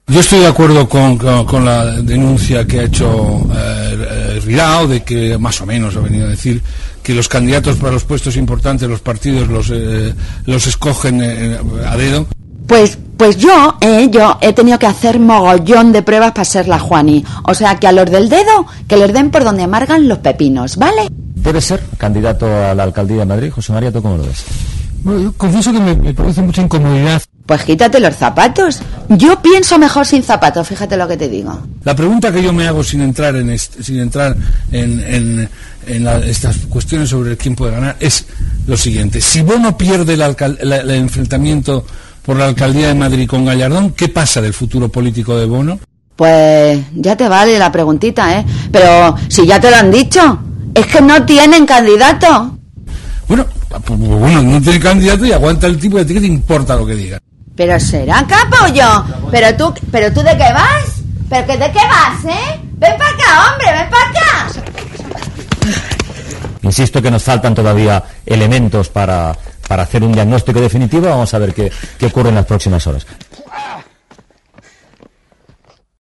Yo estoy de acuerdo con la denuncia que ha hecho Ridao, de que más o menos ha venido a decir que los candidatos para los puestos importantes, los partidos los escogen a dedo. Pues yo he tenido que hacer mogollón de pruebas para ser la Juani. O sea que a los del dedo, que les den por donde amargan los pepinos, ¿vale? ¿Debe ser candidato a la alcaldía de Madrid? José María, ¿tú cómo lo ves? Bueno, yo confieso que me produce mucha incomodidad. Pues quítate los zapatos. Yo pienso mejor sin zapatos, fíjate lo que te digo. La pregunta que yo me hago sin entrar en estas cuestiones sobre quién puede ganar es lo siguiente. Si Bono pierde el enfrentamiento por la alcaldía de Madrid con Gallardón, ¿qué pasa del futuro político de Bono? Pues ya te vale la preguntita, ¿eh? Pero si ya te lo han dicho, es que no tienen candidato. Bueno, no tiene candidato y aguanta el tipo, y a ti qué te importa lo que diga. Pero será capollo. Pero tú ¿de qué vas? ¿Pero que de qué vas, Ven para acá, hombre, ven para acá. Insisto que nos faltan todavía elementos para hacer un diagnóstico definitivo. Vamos a ver qué ocurre en las próximas horas.